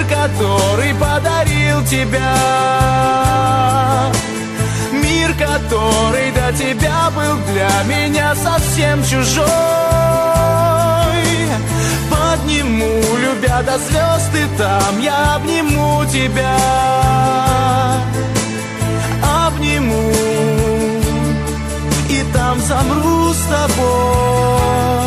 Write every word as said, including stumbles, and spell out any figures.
мир, который подарил тебя. Мир, который до тебя был для меня совсем чужой. Подниму, любя до звезд, и там я обниму тебя. Обниму, и там замру с тобой.